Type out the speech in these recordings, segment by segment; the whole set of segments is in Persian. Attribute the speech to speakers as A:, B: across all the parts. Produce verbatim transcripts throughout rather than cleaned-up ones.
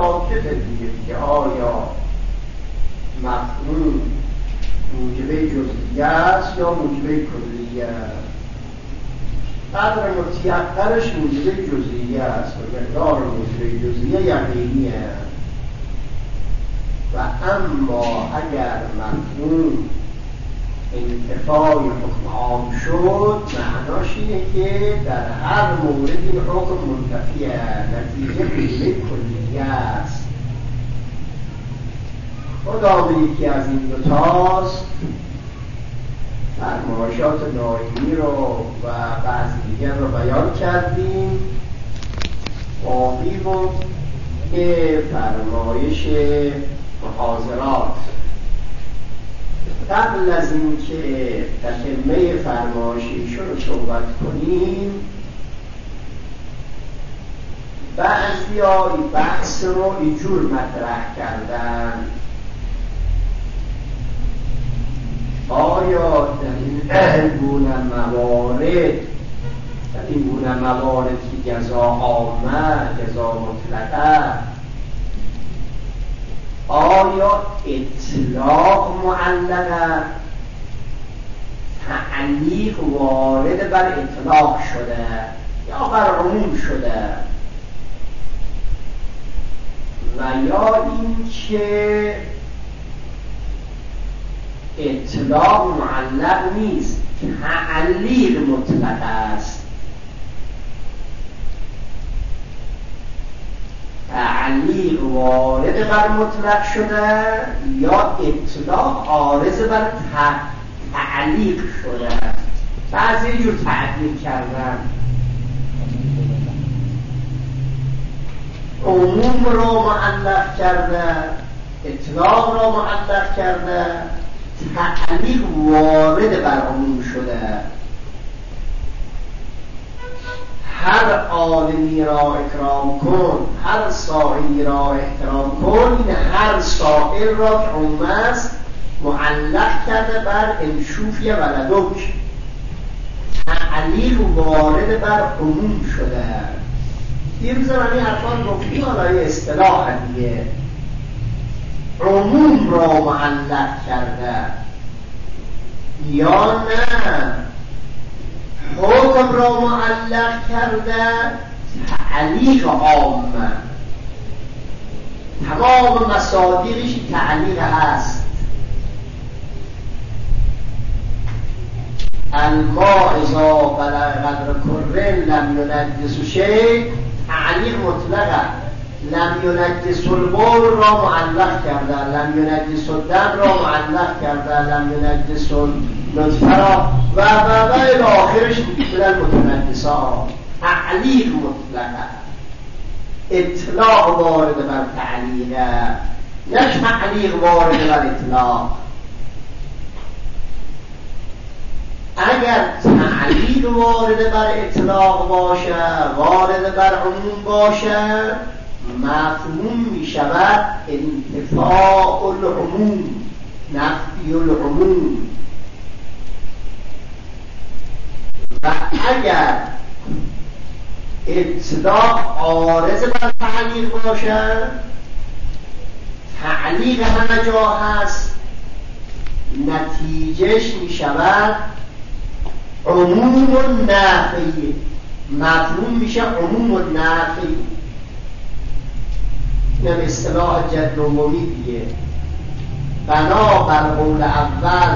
A: ساکت دیگه که آیا مفهوم موجبه جزئیه است یا موجبه کلیه است. قدر متیقنش موجبه جزئیه است و مقدار موجبه جزئیه یقینی است. و اما اگر مفهوم انتفاع حکم عام شد معناش اینه که در هر مورد این حکم منتفیه، نتیجه موجبه کلیه است. خدا به یکی از این دوتاست فرمایشات ناینی رو و بعضی دیگر رو بیان کردیم. باقی بود که فرمایش محاضرات. قبل از این که تتمه فرمایش ایشون رو صحبت کنیم، بعضی ها این بحث رو اینجور مطرح کردن: آیا در این گونه موارد در این گونه موارد که جزا عامه، جزا مطلقه، آیا اطلاق معلقه، تعلیق وارد بر اطلاق شده یا بر عموم شده، و یا این که اطلاق معلق نیست، تعلیق مطلق است. تعلیق وارد بر مطلق شده یا اطلاق عارض بر تعلیق شده. بعضی جور تعلیق کردن، عموم را معلق کرده، اطلاق را معلق کرده، تعلیق وارد بر عموم شده. هر عالمی را اکرام کن، هر سائلی را احترام کن. این هر سائل را که عموم است معلق کرده بر انشوفی ولدک، تعلیق وارد بر عموم شده. دیروز من این حرفان گفتیم، حالا اصطلاح دیگه عموم را معلق کرده یا نه حکم را معلق کرده تعلیق عامه. تمام مصادیقش تعلیق هست. الماء اذا بلغ قدر کره لم ينجس شیء، تعلیق مطلقه. لم ینجس البول را معلق کرده، لم ینجس الدم را معلق کرده، لم ینجس النطفه را و و و الی آخرش من المتنجسات. تعلیق مطلقه، اطلاق وارد بر تعلیقه، نه تعلیق وارد بر اطلاق. اگر تعلیق وارد بر اطلاق باشه، وارد بر عموم باشه، مفهوم می شود انتفاع العموم، نفی العموم. و اگر اطلاق عارض بر تعلیق باشه، تعلیق همه جا هست، نتیجهش می شود عموم النفی. مفهوم میشه عموم النفی. این هم اصطلاح جد عمومی دیگه. بنا بر قول اول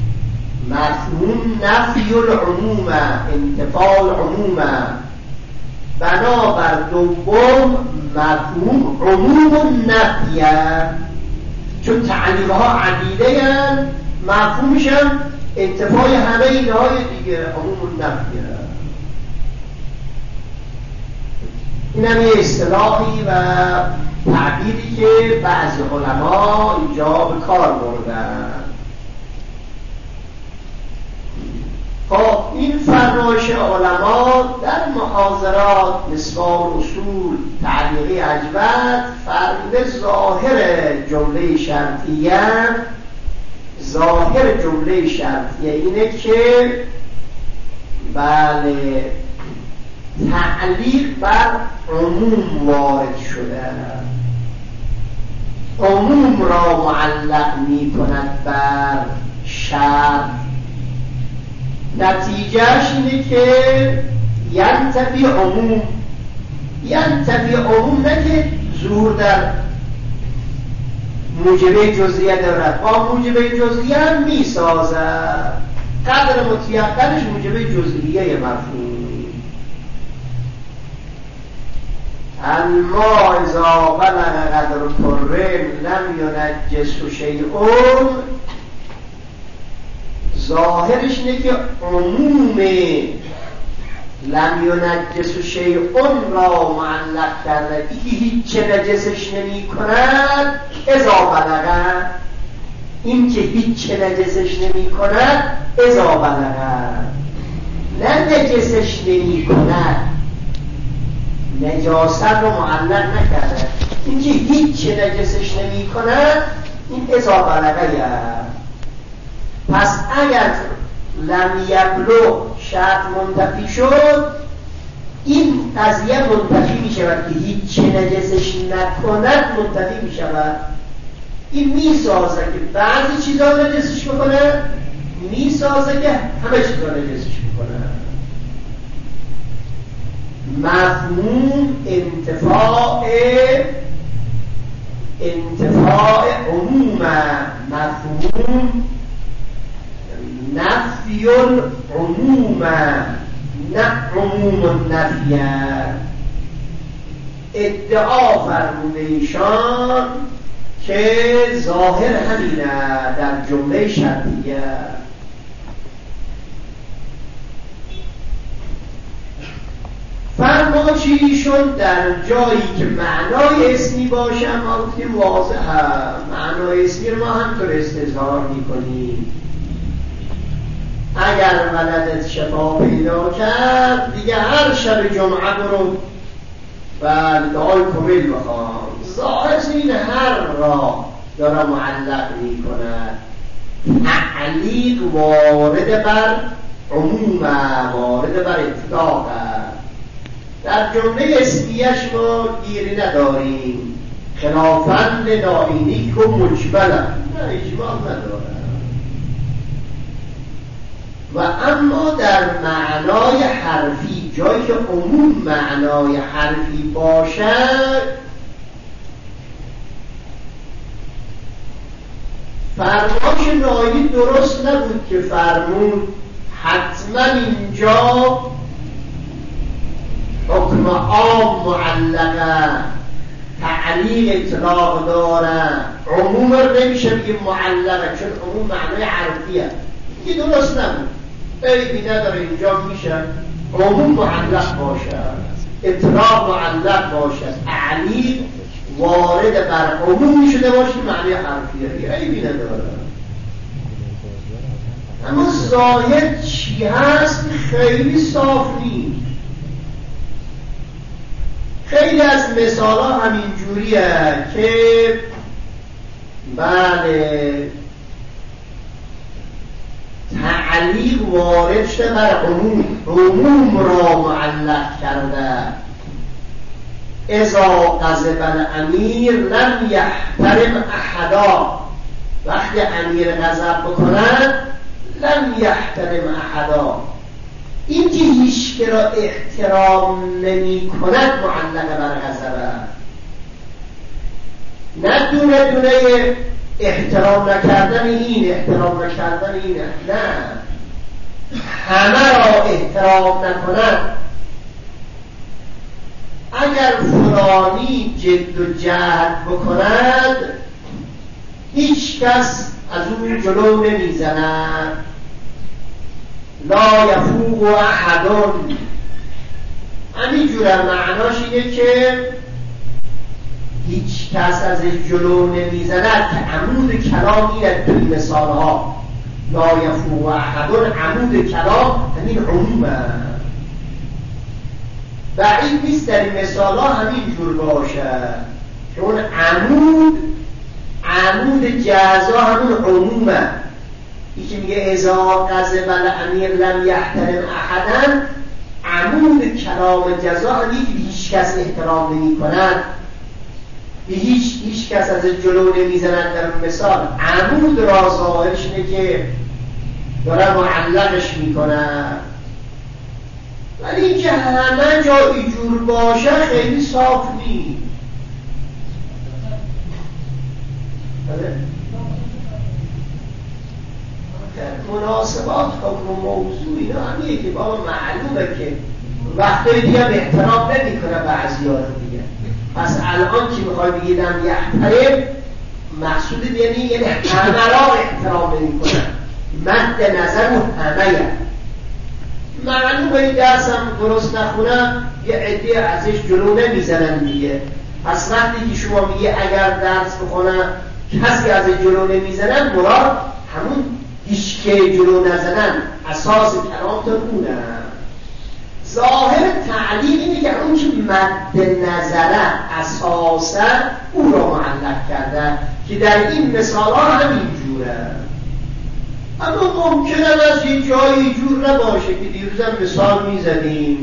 A: مفهوم نفی العموم، انتفاع العموم. بنا بر دوم مفهوم عموم النفی، چون تعلیقها عدیده هستند، مفهومشم انتفاع همه اینهای دیگه، عموم النفی. این هم یه اصطلاحی و تعبیری که بعضی علما اینجا به کار بردن. خب این فرمایش علما در محاضرات مصباح الاصول تعلیقی اجود فرموده ظاهر جمله شرطیه ظاهر جمله شرطیه اینه که بله تعلیق بر عموم وارد شده. را معلق می کند بر شرط. نتیجهش اینه که ینتفی عموم، ینتفی عموم نه که ظهور در موجبه جزئیه دارد، با موجبه جزئیه هم می سازد، قدر متیقنش موجبه جزئیه مفهوم. الماء اذا بلغ قدر کرم لم ینجسه شیء، ظاهرش اینه که عموم لم ینجسه شیء را معلق کرده، که هیچ نجسش نمی کند. اذا بلغ، این که هیچ نجسش نمی کند، اذا بلغ نه نجسش نمی کند، نجاست رو معلق نکرده، این که هیچ نجسش نمی کند این اذا بلغه. پس اگر لم یبلغ شرط منتفی شد، این قضیه منتفی می شود که هیچ نجسش نکند منتفی می شود. این می سازه که بعضی چیزا نجسش میکنه، می سازه که همه چیزا نجسش میکنه. مفهوم انتفاع انتفاع عموم، مفهوم نفی العموم، نه عموم النفی. ادعا فرموده ایشان که ظاهر همینه در جمله شرطیه. فرماشیشون در جایی که معنای اسمی باشه ما گفتیم واضحه، معنای اسمی رو ما همطور استظهار میکنیم. اگر ولدت شفا پیدا کرد دیگه هر شب جمعه برو و دعای کمیل بخوام. ظاهر این هر را داره معلق می کند. تعلیق وارد بر عموم، وارد بر اطلاق. در جمله اسمیش ما گیری نداریم، خلافاً به ناینی که مجمل نه اجمال نداره. و اما در معنای حرفی، جایی که عموم معنای حرفی باشد، فرماش ناینی درست نبود که فرمود حتما اینجا حکم عام معلقه، تعلیق اطلاق داره، عموم رو نمیشه بگیم معلقه چون عموم معنای حرفیه. این درست نبود، عیبی نداره. اینجا میشه عموم معلق باشه، اطلاق معلق باشه، تعلیق وارد بر عموم شده باشه معنی حرفیه، عیبی نداره. اما ظاهر چی هست خیلی صاف نیست. خیلی از مثال ها همین جوریه که بله تعلیق وارد شده بر عموم، عموم را معلق کرده. اذا غضب الامیر لم یحترم احدا، وقتی امیر غضب بکند لم یحترم احدا، این که هیچ که را احترام نمی کند معلق بر غضبه. نه دونه دونه احترام نکردن این، احترام نکردن این، نه، همه را احترام نکند. اگر فلانی جد و جهد بکند هیچ کس از اون جلو نمیزند. لا یفوق احدون، همین جوره معناش اینه که هیچ کس از جلو نمیزند که عمود کلام اینه. توی مثال ها لا یفوق احدون، عمود کلام همین عمومه. بعید نیست در این مثال ها همین جور باشه که اون عمود عمود جزا همون عمومه. یکی میگه اذا غضب الامیر لم یحترم احدا، عمود کلام جزا همین که هیچ کس احترام نمی کند. هیچ هیچ کس از جلو نمیزنن در مثال. عمود را ظاهرش اینه که دارن معلقش میکنن، ولی اینکه همه جا اینجور باشه خیلی صاف نیست. مناسبات حکم موضوع اینا همیه که بابا معلومه که وقتایی دیگه هم احترام نمی کنه بعضی ها رو دیگه. پس الان که میخوای بگیدم یحترم مقصود یعنی یعنی همه را احترام نمی کنه، مد نظر و همه معلومه. این درس هم درست نخونم یه عده ازش جلو نمیزنن دیگه. پس وقتی که شما میگه اگر درس بخونم کسی از جلو نمیزنن، مراد همون هیچ که جلو نزنن اساس کلام تا اونه. ظاهر تعلیق اینه که اون که مد نظره اساسا او را معلق کرده که در این مثال ها همینجوره. اما ممکنه از یه جایی جور نباشه که دیروزم مثال میزدیم.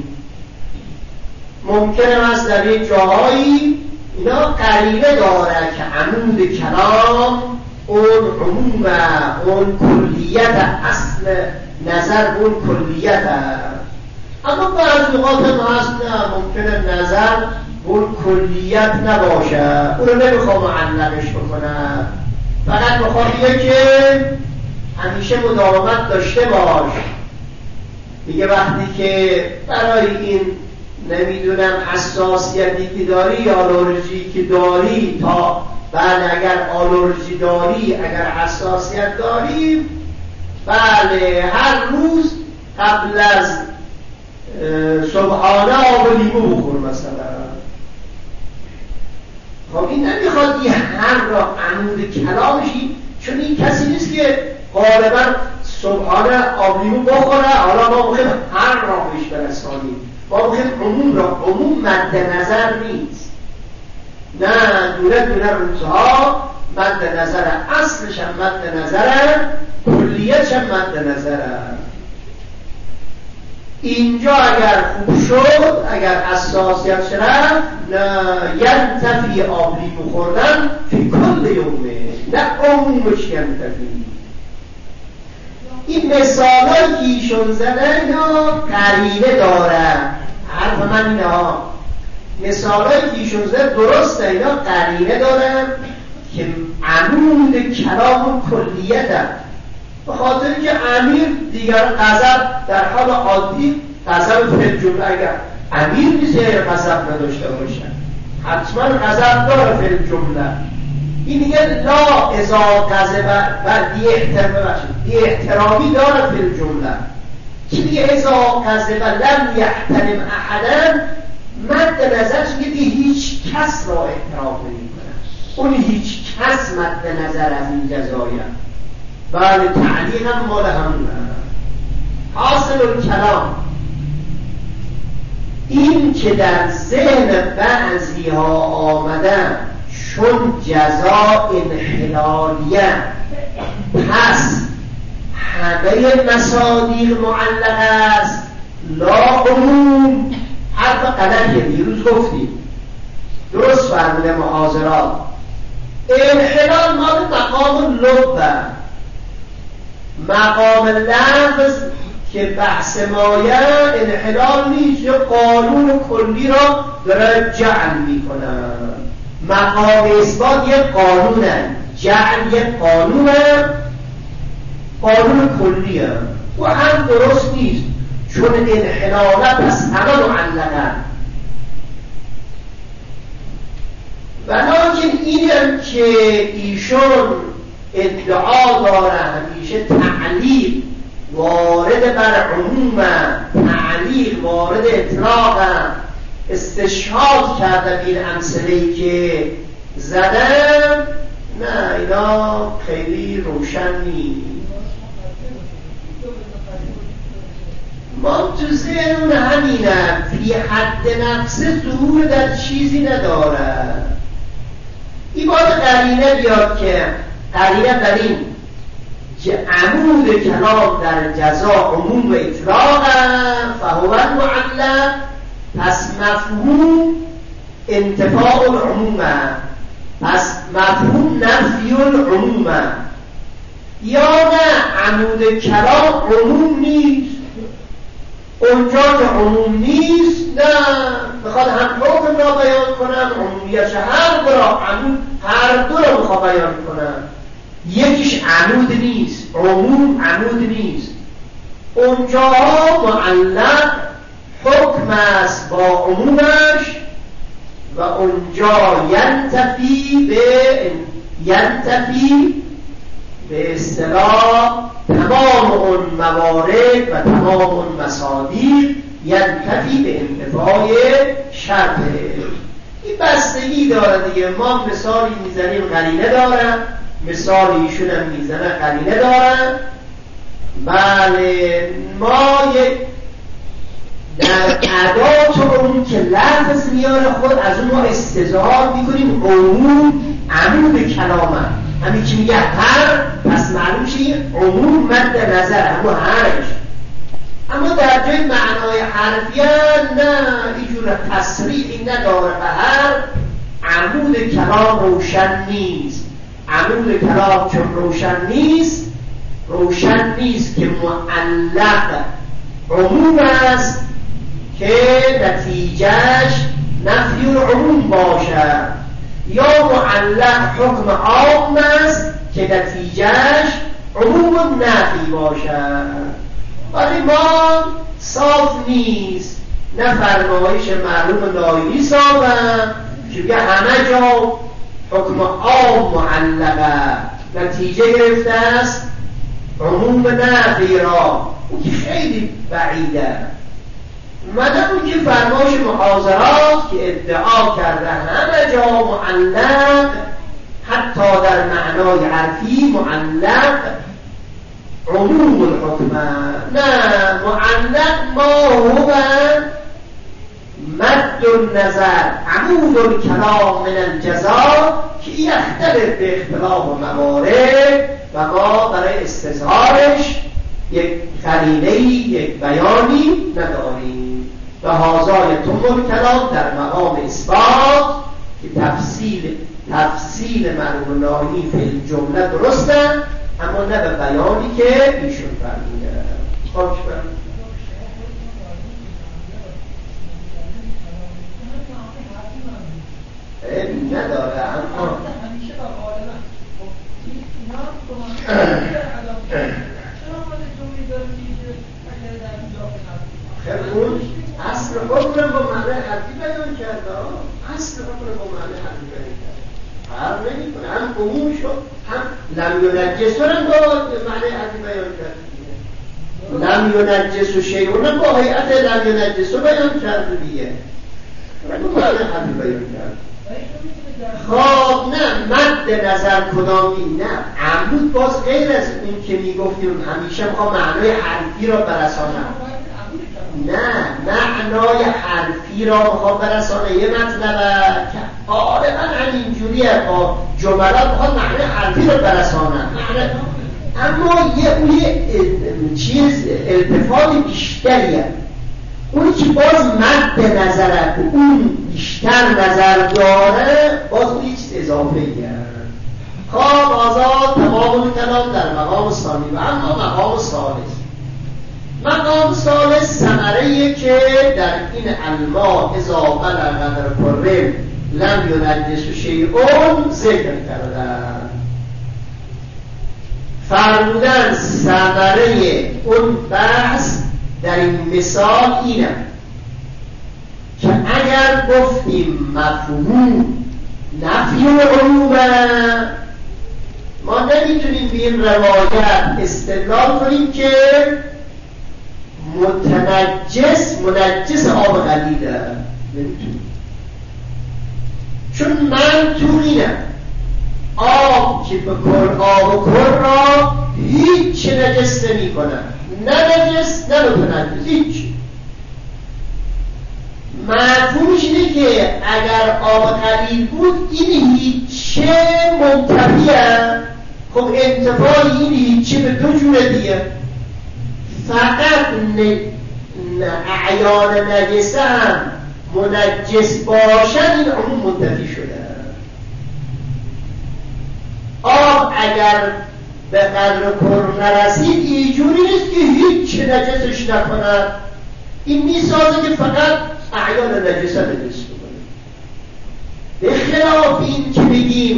A: ممکنه از در یه جاهایی اینا قرینه داره که عمود کلام اون عموم اون کلیت اصل نظر اون کلیت هست. اما بعض اوقات هم هست نه، ممکنه نظر اون کلیت نباشه، اون رو نمیخوام معلقش بکنم، فقط میخوام بگه که همیشه مداومت داشته باش. دیگه وقتی که برای این نمیدونم حساسیتی که داری، آلرژی که داری، تا بله اگر آلرژی داری، اگر حساسیت داری، بله هر روز قبل از صبحانه آب لیمو بخور مثلا. خب این نمیخواد یه هر را عمود کلامشی، چون این کسی نیست که غالبا صبحانه آب لیمو بخوره. حالا ما مخیم هر را بهش برسانیم، ما مخیم عموم را، عموم مد نظر نیست. نه، دونه دونه روزها مد نظر، اصلش هم مد نظر، کلیتش هم مد نظر. اینجا اگر خوب شد، اگر حساسیت شد، ینتفی آب لیمو خوردن فی کل یومه، نه عمومش ینتفی. این مثال هایی که ایشون زده اینا قرینه داره. حرف من اینه ها، مثال هایی که ایشون زده درسته، اینا قرینه دارن که عمود کلام کلیت هست. به خاطر که امیر دیگر غضب در حال عادی غضب فی الجمله، اگر امیر نیست یا غضب نداشته باشه، حتما غضب داره فی الجمله. این دیگه لا اذا غضب و بی احترامی داره فی الجمله، که دیگه اذا غضب لم یحترم احدا، مد نظرش که هیچ کس را احترام نمی‌کنه. اون هیچ کس مد نظر از این جزایر. بله تعلیق هم مال همونه. حاصل الکلام این که در ذهن بعضی ها آمدن چون جزا انحلالیه، پس همه مصادیق معلق است، لا عموم. حرف غلطیه، دیروز گفتیم، درست فرموده محاضرات. انحلال مال مقام لبه، مقام لفظ که بحث مایه انحلال نیست، یا قانون کلی را داره جعل میکنه. مقام اثبات یک قانونه، جعل یک قانونه، قانون کلیه و هم درست نیست، چون انحلاله پس همه معلقه. ولیکن اینم که ایشون ادعا داره همیشه تعلیق وارد بر عموم، تعلیق وارد اطلاق، استشهاد کرده بین امثله‌ای که زدن، نه اینا خیلی روشن نیست. ما تو ذهن همینه، فی حد نفس ظهور در چیزی نداره. این باید قرینه بیاد که قرینه در این که عمود کلام در جزا عموم و اطلاق فهو المعلق، پس مفهوم انتفاع العموم، مفهوم نفی العموم یا نه عمود کلام عموم نیست، اونجا که عموم نیست نه میخواد هم حکم را بیان کنم عمومیت هر را عمود هر دو را میخواد بیان کنم. یکیش عمود نیست، عموم عمود نیست، اونجا معلق حکم است با عمومش و اونجا ینتفی به ینتفی به اصطلاح تمام اون موارد و تمام اون مصادیق ینتفی به انتفاع شرطه. این بستگی داره دیگه. ما مثالی میزنیم قرینه دارن، مثالی ایشون هم میزنه قرینه دارن. بله ما یک در ادات اون که لفظ میاره خود از اون ما استظهار میکنیم عموم عمود کلامه، همین که میگه هر پس معلوم شه عموم مد نظر اما هرش. اما در جای معنای حرفیان نه اینجور تصریحی نداره و هر عمود کلام روشن نیست. عمود کلام چون روشن نیست روشن نیست که معلق عموم است که نتیجهش نفی العموم باشد، یا معلق حکم عام است که نتیجهش عموم نفی باشد. ولی ما صاف نیست، نه فرمایش معلوم دایری صافه که بگه همه جا حکم عام معلقه نتیجه گرفته است عموم نفی را، اون که خیلی بعیده. مدام اون که فرمایش محاضرات که ادعا کرده همه جا معلق حتی در معنای حرفی معلق عموم الحکم، نه معلق ما هو مد النظر عمود الکلام من الجزا که یختلف به اختلاف موارد و ما برای استظهارش یک قرینه‌ای یک بیانی نداریم. و هازای تمر کلام در مقام اثبات که تفصیل تفصیل مرحوم ناهی فی جمله درستن اما نه به بیانی که ایشون فرموده. خاک بر این نداره اما خیلی اون اصل حکم رو با معنی حرفی بیان کرده، اصل حکم رو با معنی حرفی بیان کرده، فرق نمی کنه، هم عموم شد هم لم ینجس رو با معنی حرفی بیان کرده، لم ینجس و شیعون هم با هیئت لم ینجس رو بیان کرده دیگه، با معنی حرفی بیان کرده. خب نه مد نظر کدامی نه عمود باز غیر از این که میگفتیم همیشه میخوام معنای حرفی را برسانم، نه معنای حرفی را میخوام برسانه یه مطلبه که غالبا همینجوریه با جملات میخوام معنای حرفی را برسانم، اما یه اون یه چیز التفات بیشتریه، اونی که باز مد نظره اون بیشتر نظر داره باز اون یه چیز اضافه گرد. خواب آزاد تمام کلام در مقام ثانی و اما مقام ثالث. مقام ثالث ثمره‌ایه که در این الماء اذا بلغ قدر کره لم ینجس شیء ذکر کردن. فرمودن ثمره اون بحث در این مثال اینه که اگر گفتیم مفهوم نفی العمومه ما نمیتونیم به این روایت استدلال کنیم که متنجس منجس آب قلیله، نمیتونیم، چون من تو اینه آب که به کل آب و کل را هیچ نجس نمی کنه، نه نجس نه متنجس، هیچ. مفهومش اینه که اگر آب قلیل بود این هیچه منتفیه، خب انتفاع این هیچه به دو جوره دیگه، فقط اعیان نجسه هم منجس باشد این عموم منتفی شده. اگر به قدر کر نرسید اینجوری نیست که هیچ نجسش نکند. این میسازه که فقط اعیان نجسه نجس بکنه. به خلاف این که بگیم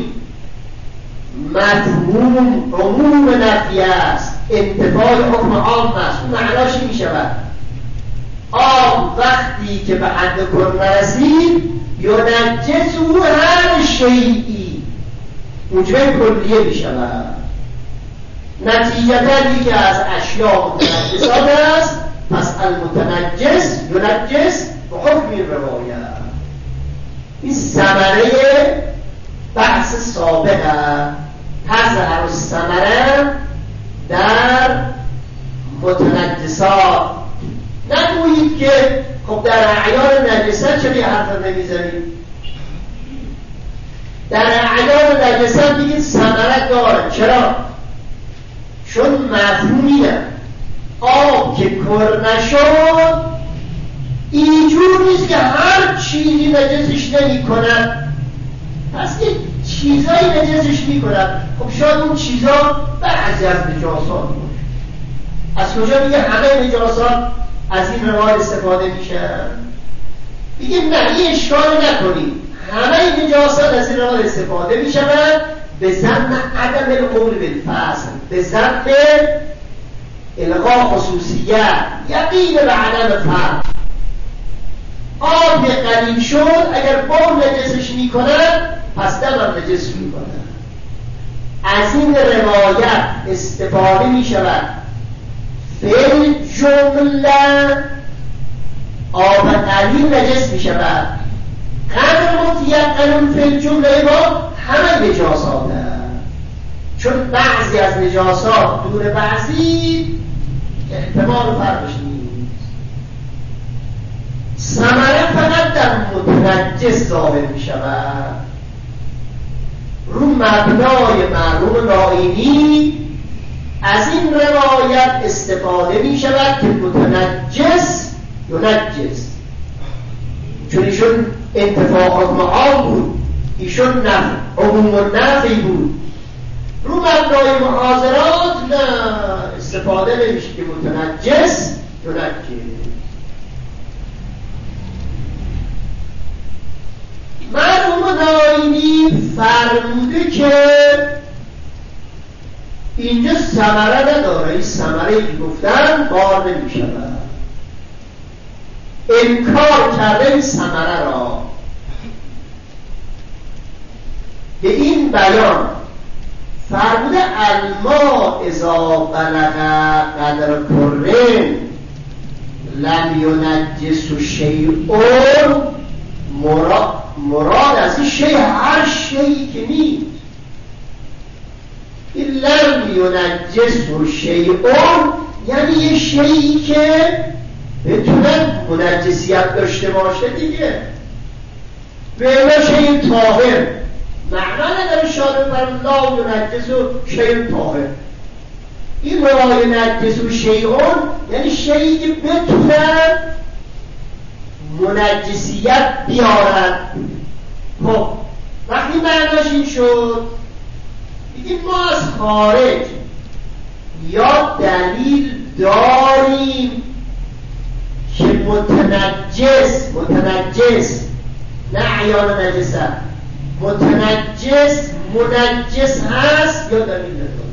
A: مفهوم عموم نفی است، انتفاع حکم عام است، اون معناش این میشود آب وقتی که به حد کر نرسید یا نجس او هر شیئی موجب کلیه میشود. نتیجتا یکی از اشیاء متنجسات است، پس المتنجس ینجس به حکم این روایت. این ثمره بحث سابق تظهر الثمره در متنجسات. نگویید که خب در اعیان نجسه چه حرف نمیزنید. در اعیان نجسه بگید ثمره داره. چرا؟ چون مفهومیه آب که کر نشد اینجور نیست که هر چیزی نجسش نمی کند، پس که چیزایی نجسش می کند. خب شاید اون چیزا بعضی از نجاسات باشه. از کجا میگه همه نجاسات از این روایت استفاده میشن؟ بگیم نه، این اشکال نکنید، همه نجاسات از این روایت استفاده میشن به ظن عدم القول بالفصل، به ظن الغاء خصوصیت، یقین به عدم فرق. آب قلیل شد اگر بول نجسش میکنن پس دم نجس میکنن. از این روایت استفاده میشود فعل جمله آب قلیل نجس میشود. قدر متیقن فعل جمله با همه نجاسات هست، چون بعضی از نجاسات دون بعضی احتمال فرقش نیست. ثمره فقط در متنجس ظاهر می شود. رو مبنای معلوم لاینی از این روایت استفاده می شود که متنجس ینجس، چون ایشون انتفاع حکم عام بود، ایشون نفع عموم و نفعی بود. رو مبنای محاضرات نه استفاده نمیشه که متنجس ینجس. مرحوم ناینی فرموده که اینجا ثمره نداره، این ثمره که گفتن بار نمی شود. انکار کرده این ثمره را. به این بیان فرموده الما اذا بلغ قدر کرن لم ینجس شیء، مراد مراد از این شیء هر شیئی که نیست. این لم ینجس شیء یعنی یه شیئی که بتونه منجسیت داشته باشه دیگه. به الا شیء طاهر معنا نداره شارع بر لا ینجس شیء طاهر. این لا ینجس شیء یعنی شیئی که بتونه منجسیت بیارد. خب وقتی معناش این شد بگیم ما از خارج یا دلیل داریم که متنجس متنجس نه عیان نجسه متنجس منجس هست یا دلیل نداریم.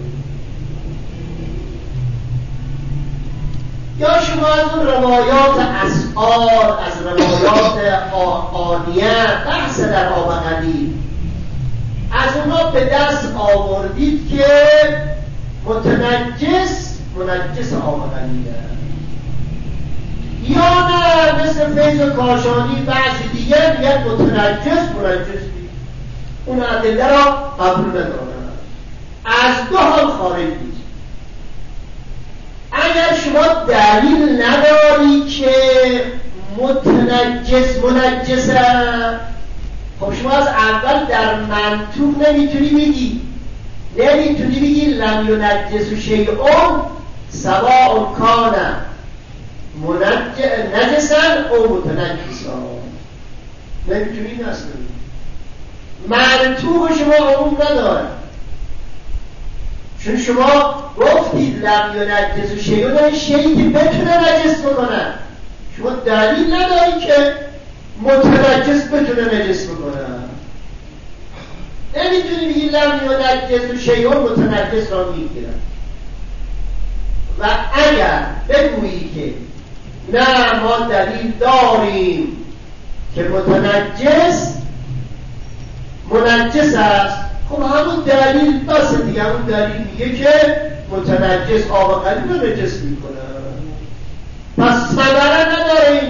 A: یا شما از اون روایات اسعار، از روایات آنیه بحث در آب قلیل، از اونا به دست آوردید که متنجس منجس آب قلیله. یا نه مثل فیض و کاشانی بعضی دیگر میگن متنجس منجس نیست، اون ادله را قبول ندارن. از دو حال خارج نیست. اگر شما دلیل نداری که متنجس منجسه، خب شما از اول در منطوق نمیتونی بگی نمیتونی بگی لم ینجس شیء سواء کان نجسا او متنجسا. نمیتونی اصلا منطوق شما عموم نداره. چون شما گفتید لم ینجس شیء، شیئی که بتونه نجس بکنه. شما دلیل نداری که متنجس بتونه نجس بکنه. نمیتونی بگی لم ینجس شیء متنجس را میگیرن. و اگر بگویی که نه ما دلیل داریم که متنجس منجس است، خب همون دلیل بس دیگه. همون دلیل میگه که متنجس آب قلیل رو نجس میکنه. پس ثمره نداریم.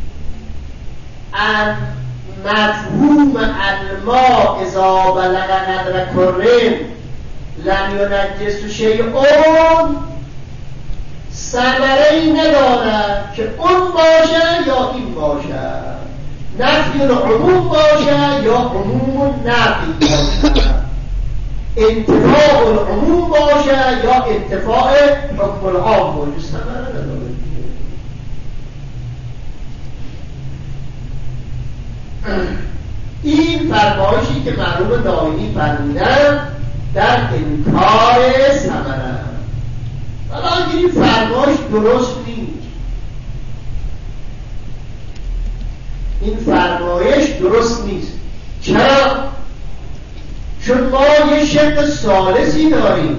A: ان مفهوم الماء اذا بلغ قدر کرم لم ینجس شیء ثمره ای ندارد که اون باشه یا این باشه، نفی العموم باشه یا عموم نفی باشه، انتفاع العموم باشه یا انتفاع حکم العام باشه. ثمره نداره. این فرمایشی که مرحوم ناینی فرمودن در انکار ثمره. حالا این فرمایش درست نیست. این فرمایش درست نیست. چرا؟ چون ما یه شق ثالثی داریم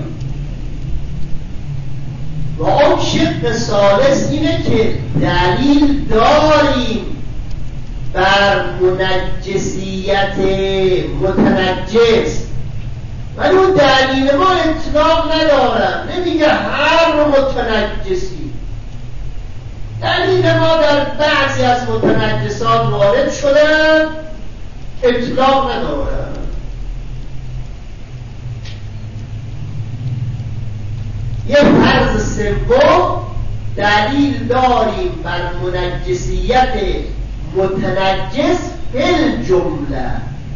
A: و اون شق ثالث اینه که دلیل داریم بر منجسیت متنجس، ولی اون دلیل ما اطلاق ندارم، نمیگه هر متنجسی. دلیل ما در بعضی از متنجسات وارد شدن، اطلاق ندارم. یه فرض سوم دلیل داریم بر منجسیت متنجس فل جمله.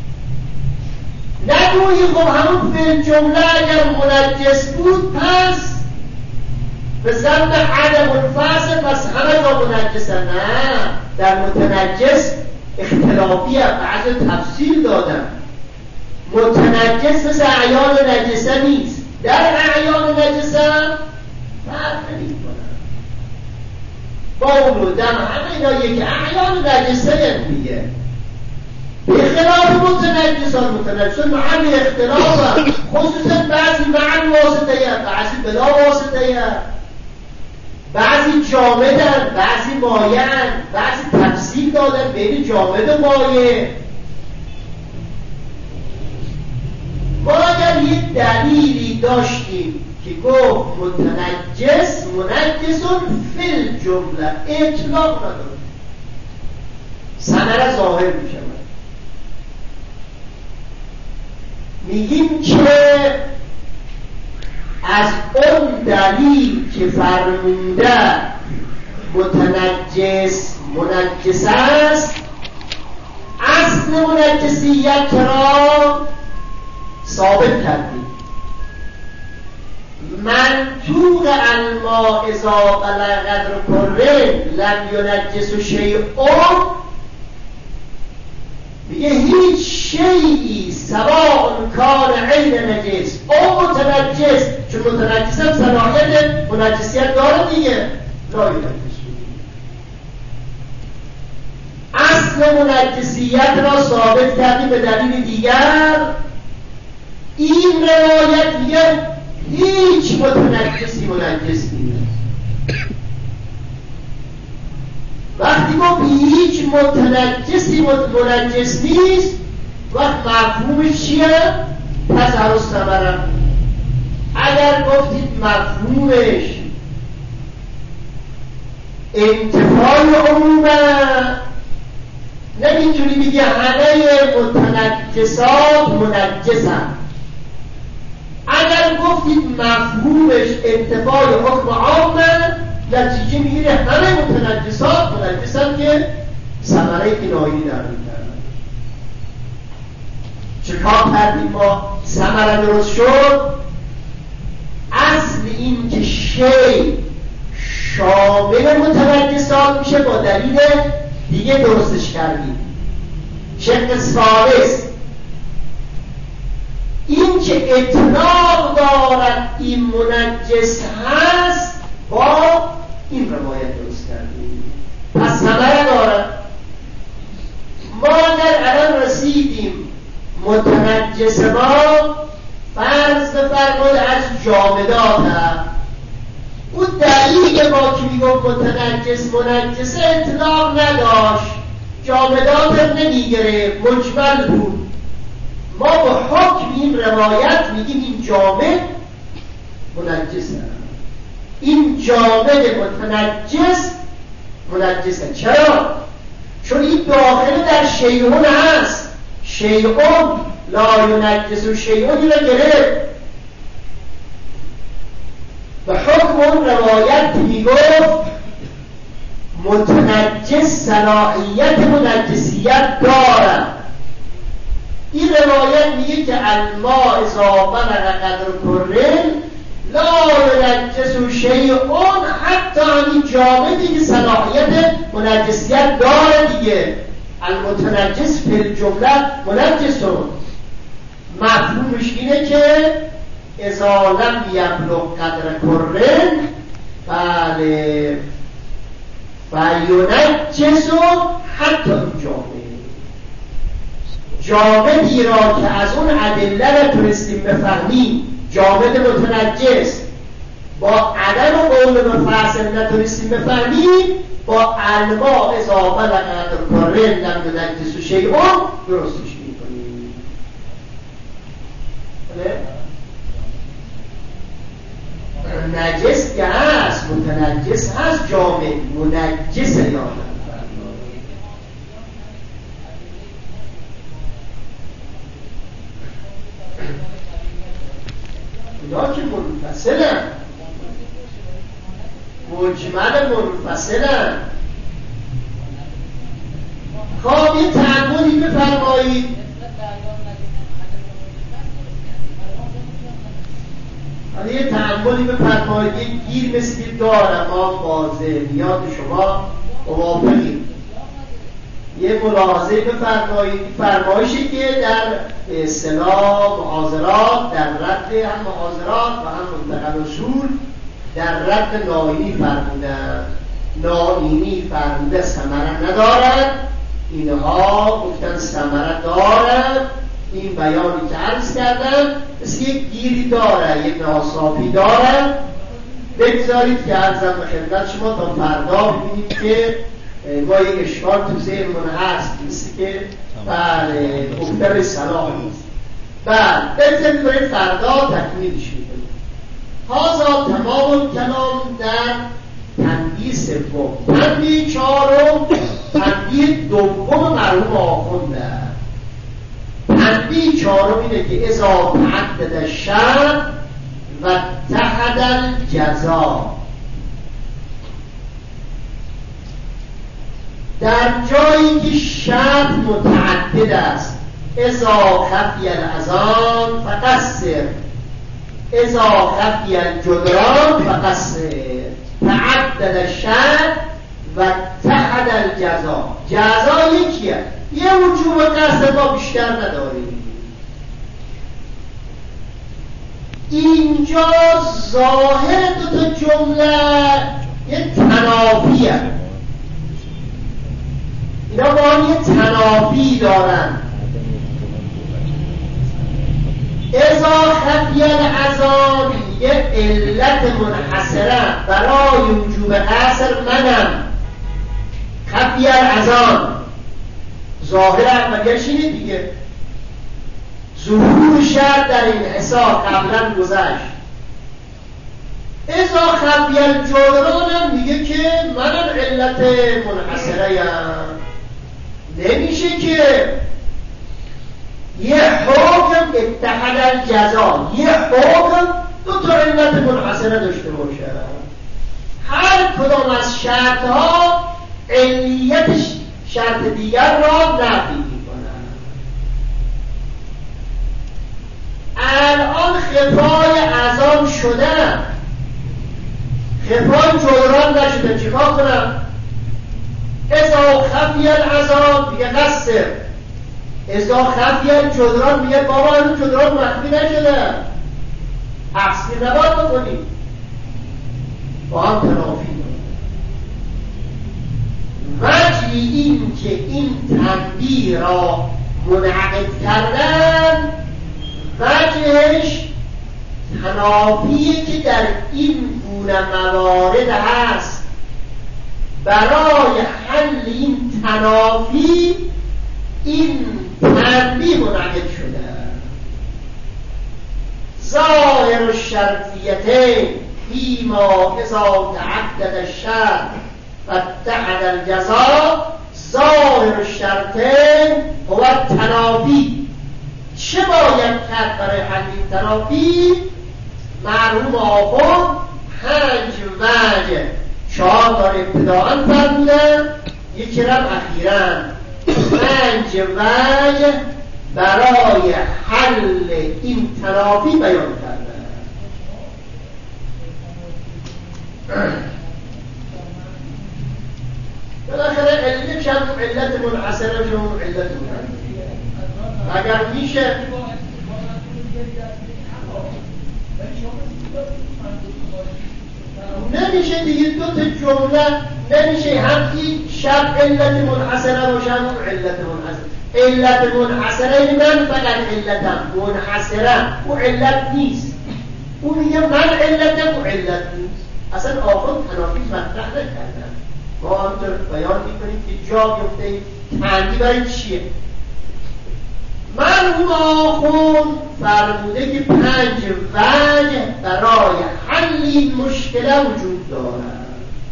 A: نگویی خب همون فل جمله اگر منجس بود پس به ضمن عدم الفصل پس همه جا منجسه. نه، در متنجس اختلافی بعض تفصیل دادن. متنجس مثل اعیان نجسه نیست. در اعیان نجسه فرق نمی‌کنه. بول و دم همه اینا یک اعیان نجسه میگه، به خلاف متنجسان. متنجسان محل اختلاف، خصوصا بعضی مع واسطه، بعضی بلا واسطه، بعضی جامدن، بعضی مایعن، بعضی تفصیل دادن بین جامد و مایع. ما اگر یک دلیلی داشتیم که گفت متنجس منجسون فی الجمله، اطلاق نداره، ثمره ظاهر می شود. میگیم که از اون دلیل که فرمونده متنجس منجس است، اصل منجسیت را ثابت کردیم. منطوق الماء اذا بلغ قدر کرم لم ینجس شیء، میگه هیچ شیئی سواء کان عین نجس او متنجس، چون متنجس هم صلاحیت منجسیت داره دیگه، لا ینجس. اصل منجسیت را ثابت کردیم به دلیل دیگر. این روایت میگه هیچ متنجسی منجس نیست. وقتی گفت هیچ متنجسی منجس نیست، وقت مفهومش چیه؟ تظهر الثمره. اگر گفتید مفهومش انتفاع عمومه، نمیتونی بگی همه متنجسات منجسن. اگر گفتید مفهومش انتفاع حکم عامه، نتیجه میگیره همه متنجسات منجسن که ثمره کنایی نرمی کردن. چکار کردیم ما؟ ثمره درست شد. اصل این که شی شامل متنجسات میشه با دلیل دیگه درستش کردیم. شق ثالث این که اطلاق دارد این منجس هست با این روایت درست کردیم، پس ثمره دارد. ما اگر الان رسیدیم متنجس ما فرض بفرمایید از جامدات هم، اون دلیل ما که میگم متنجس منجسه اطلاق نداشت، جامدات نمیگره، مجمل بود. ما با حکم این روایت میگیم این جامد منجسه، این جامد متنجس منجسه. چرا؟ چون این داخل در شیعون هست، شیعون لا ینجس و شیعونی را گرفت به حکم اون روایت میگفت متنجس صلاحیت منجسیت دارد. این روایت میگه که الماء اذا بلغ قدر کرن لا ینجس شیئون، حتی همین جامدی که صلاحیت منجسیت داره دیگه، المتنجس فی الجمله منجسون. مفهومش اینه که اذا لم یبلغ قدر کرن بله فینجسو حتی جامد، جامدی را که از اون ادله نتونستیم بفهمیم، جامد متنجس با عدم و قول به فاصل نتونستیم بفهمیم، با الماء اذا بلغ قدر کرن لم ینجس شیئون درستش میکنیم. نجس که هست، متنجس هست، جامد منجس یا اینا که منفصلن، مجمل منفصلن. خب یه تعملی بفرمایید. حالا یه تعملی بفرمایید، یه گیر مثل دارم ما واضح میاد شما موافقید. یه ملاحظه بفرمایید، فرمایشی که در اصطلاح محاضرات در رد هم محاضرات و هم منتقل اصول در رد ناینی فرمودن. ناینی فرموده ثمره ندارد، اینها گفتن ثمره دارد. این بیانی که عرض کردن مثل یک گیری داره، یک ناصافی داره. بگذارید که عرضم به خدمت شما تا فردا ببینید که ما یک اشکال تو ذهنمون هست، مثل که بله مقتضی صلاح نیست. بله بگذارید برای فردا تکمیلش میکنیم. هازا تمام کلام در تنبیه سوم. تنبیه چهارم تنبیه دوم مرحوم آخونده. تنبیه چهارم اینه که اذا تعدد الشرط و اتحد الجزا، در جایی که شرط متعدد است، اذا خفی الاذان فقصر، اذا خفی الجدران فقصر، تعدد الشرط و اتحد الجزا. جزا یکیه، یه وجوب قصد ما بیشتر نداریم. اینجا ظاهر دو تا جمله یه تنافیه، اینا با هم یه تنافی دارن. اذا خفی الاذان یه علت منحصره برای وجوب قصر منم. خفی الاذان ظاهر اولیش اینه دیگه، ظهور شرط در این حساب قبلا گذشت. اذا خفی الجدران هم میگه که منم علت منحصره ام. نمیشه که یه حکم اتحد الجزا، یه حکم دو تا علت منحصره داشته باشه. هر کدام از شرطها علیت شرط دیگر را نفی میکنن. الان خفای اذان شدن، خفای جدران نشده، چیکار کنم؟ اذا خفی الاذان دیگه قصر، ازا خفی جدران میگه بابا هنوز جدران مخفی نشده، تفسیر نباید بکنیم، با هم تنافی داریم. وجهی این که این تنبیه را منعقد کردن، وجهش تنافیه که در این گونه موارد هست. برای حل این تنافی این تنبیه منعقد شده. ظاهر الشرطیتین فیما اذا تعدد الشرط واتحد الجزاء ظاهر الشرطین هو التنافی. چه باید کرد برای حل این تنافی؟ مرحوم آخوند پنج وجه، چهار بار ابتداءً فرمودن، یکی را اخیراً، پنج وجه برای حل این تنافی بیان کردن. بالاخره علت چند علت منحصره و چند علت منحصره. اگر میشه نمیشه دیگه دو تا جمله نمیشه، هم این شب علت منحصره باشه هم اون علت منحصره. علت منحصره این من فقط علتم، منحصره او علت نیست. او میگه من علتم، او علت نیست. اصلا آخوند تنافی مطرح نکردن. ما همینطور بیان میکنیم که جا گفته تنبیه برای چیه. مرحوم آخوند فرموده که پنج وجه برای حل این مشکل وجود دارد.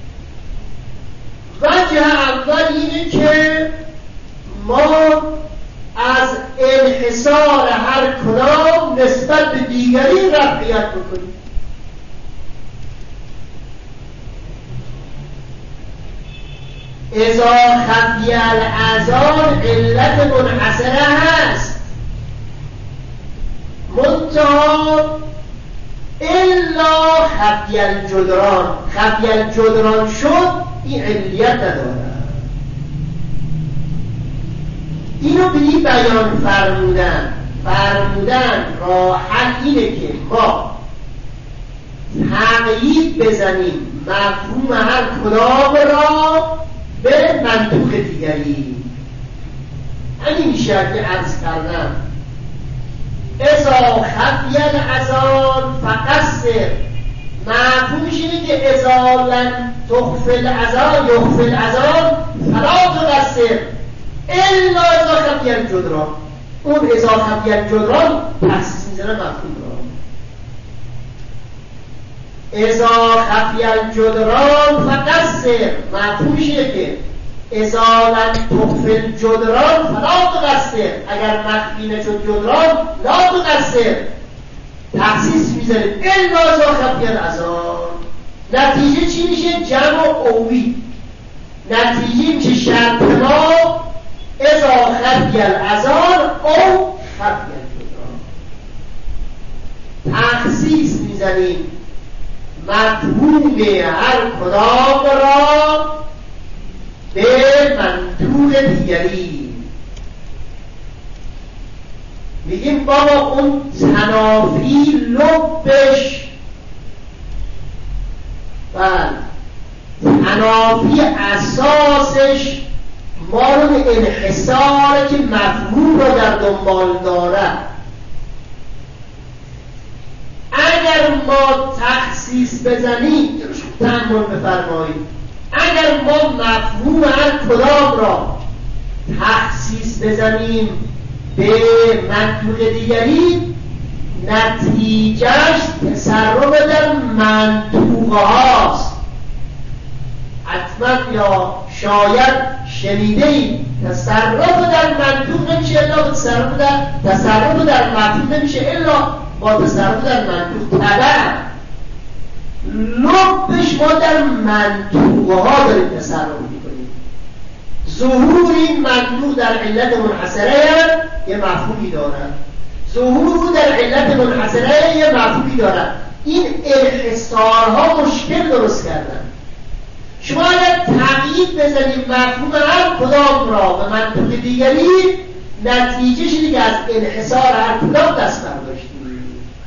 A: وجه اول اینه که ما از انحصار هر کدام نسبت به دیگری رفعیت بکنیم. اذا خفی الاذان علت منحصره هست، منتها الا خفی الجدران، خفی الجدران شد این علیت نداره. اینو به این بیان فرمودن فرمودن راه حل اینه که ما تقیید بزنیم مفهوم هر کدام را به منطوق دیگری. همین میشه که عرض کردم اذا خفی الاذان فقصر، مفهومش اینه که اذا لن تخفی الاذان یخفی الاذان فلا تقصر الا اذا خفی الجدران. اون اذا خفی الجدران تخصیص میزنه مفهوم را. اذا خفی الجدران فقصر، مفهومش اینه که اذا لن تخفی الجدران فلا تقصر، اگر مخفی نشد جدران لا تقصر، تخصیص میزنه الا اذا خفی الاذان. نتیجه چی میشه؟ جمع اوی. نتیجه میشه شرط ما اذا خفی الاذان او خفی الجدران. تخصیص میزنیم مفهوم هر کدام را به منطوق دیگری. میگیم بابا اون تنافی لبش بله تنافی اساسش ما رو به انحصاره که مفهوم رو در دنبال داره. اگر ما تخصیص بزنیم، تأمل بفرمایید، اگر ما مفهوم هر کدام را تخصیص بزنیم به منطوق دیگری، نتیجهش تصرف در منطوق هاست. حتما یا شاید شنیده اید تصرف در منطوق نمیشه الا تصرف در تصرف در مفهوم نمیشه الا با تصرف در منطوق. طبعا لبش ما در منطوق ها داریم تصرف میکنیم. ظهور این منطوق در علت منحصره یه مفهومی دارد، ظهور در علت منحصره یه مفهومی دارد. این انحصارها مشکل درست کردن. شما اگر تقیید بزنید مفهوم هر کدام را به منطوق دیگری، نتیجه شده که از انحصار هر کدام دست برداشتیم.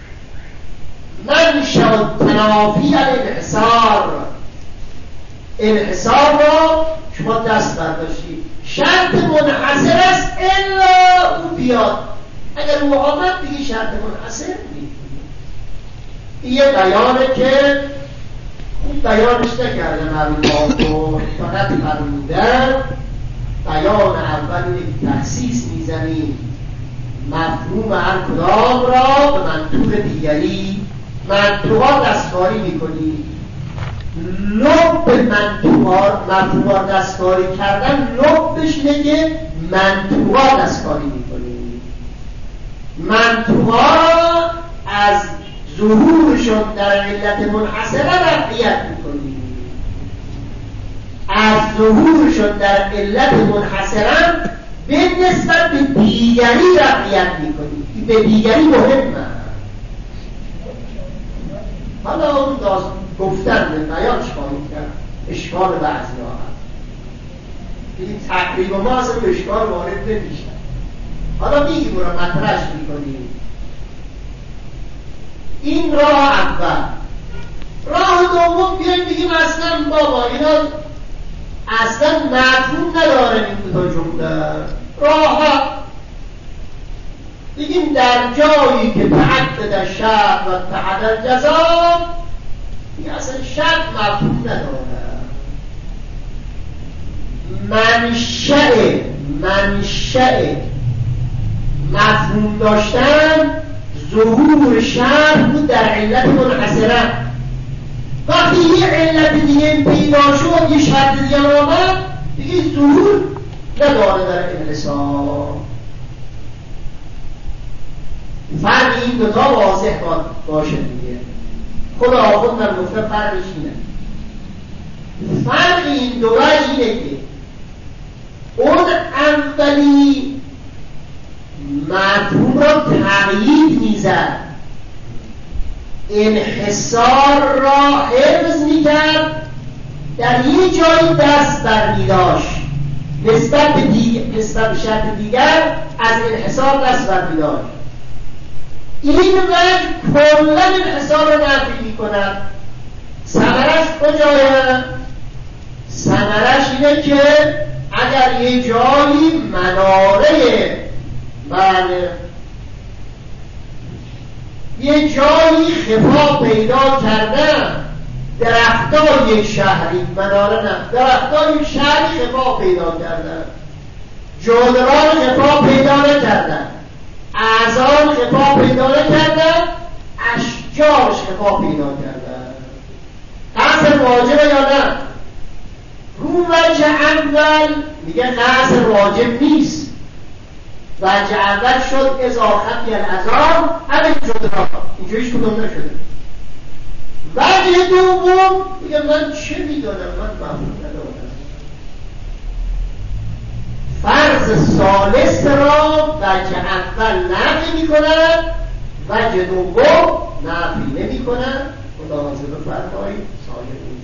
A: من شد تنافی الانحصار، انحصار را شما دست برداشتید. شرط منحصر است الا او بیاد. اگر او آمد دیگه شرط منحصر نیست. یه بیانه که خوب بیانش نکرده مرمومات، فقط فرمودن بیان اول اینه تخصیص میزنیم مفهوم هر کدام را به منطوق دیگری، منطوقا دستکاری میکنیم. لب منطوقا مفهوما دستکاری کردن لبش اینه که منطوقا دستکاری میکنیم. منطوقا از ظهورشون در علت منحصره رفعیت میکنیم، از ظهورشون در علت منحصره به نسبت به دیگری رفعیت میکنیم. به دیگری مهمه. حالا اون داست گفتن به بیانش خواهیم کرد اشکال بعضی ها هست. این تقریبا ما اصلا به اشکال وارد نمیشن. حالا میگیم رو مطرحش میکنیم. این راه اول. راه دوم بیایم بگیم اصلا بابا اینا اصلا مفهوم نداره این دو تا جمله. راه بگیم در جایی که تعدد شرط و تعدد جزا این اصلا شرط مفهوم نداره. منشأ منشأ مفهوم داشتن ظهور شرط بود در علت منحصره. وقتی یه علت دیگه پیدا شد یه شرط دیگه آمد دیگه ظهور نداره در انحصار. فرق این دوتا واضح باشه دیگه. خدا آخوند در گفته فرقش اینه. فرق این دوره اینه که اون اولی مفهوم را تقیید میزد، انحصار را حفظ میکرد، در یه جایی دست برمیداشت نسبت به دیگر، نسبت به شرط دیگر از انحصار دست برمیداشت. این وجه کلا انحصار را نفی میکند. ثمرش کجایه؟ ثمرش اینه که اگر یه جایی مناره بله یه جایی خفا پیدا کردن درختای یک شهری، مناره نه، درختای یک شهری خفا پیدا کردن، جدران خفا پیدا نکردن، اعضان خفا پیدا نکردن، اشجارش خفا پیدا کردن. قصر واجبه یا نه؟ رو وجه اول میگه قصر واجب نیست. وجه اول شد اضافت یا الازام همه جدران، اینجوریش کدوم نشده. وجه دوم میگه من چه میدونم، من مفهوم ندارم. فرض ثالث را وجه اول نفی میکنن، وجه دوم نفی نمی کنن. خدا حاضر بفرمایید سایه